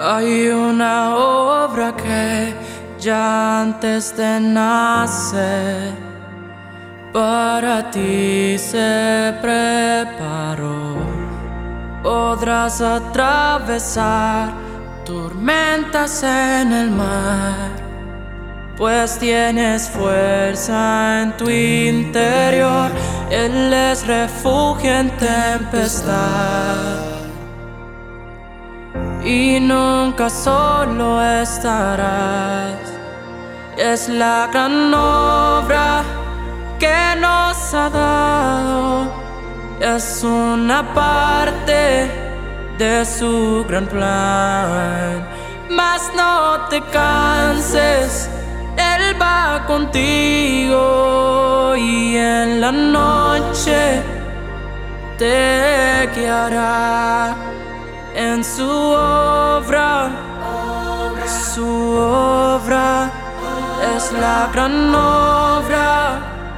Hay una obra que ya antes de nacer para ti se preparó. Podrás atravesar tormentas en el mar, pues tienes fuerza en tu interior. Él es refugio en tempestad y nunca solo estarás. Es la gran obra que nos ha dado, es una parte de su gran plan. Mas no te canses, Él va contigo y en la noche te guiará en su obra. Su obra es la gran obra.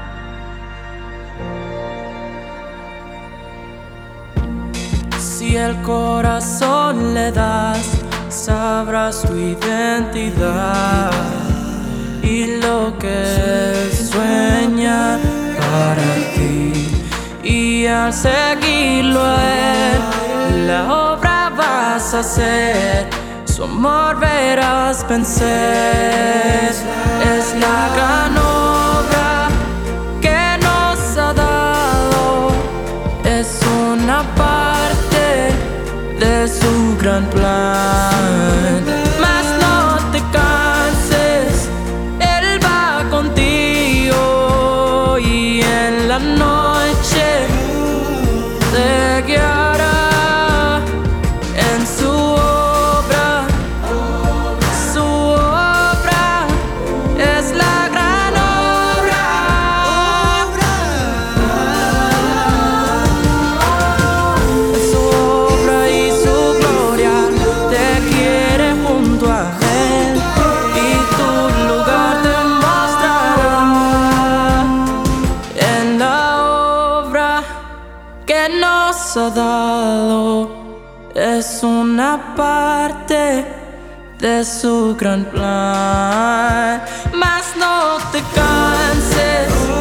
Si el corazón le das, sabrás su identidad y lo que sueña para ti. Y al seguirlo a Él, la obra vas a hacer, su amor verás vencer. Es la gran obra que nos ha dado, es una parte de su gran plan. Mas no te canses, Él va contigo y en la noche te guiará en su obra. Su obra es la gran obra. Su obra y su gloria te quiere junto a Él y tu lugar te mostrará. En la obra que nos ha dado, es una parte de su gran plan. Mas no te canses,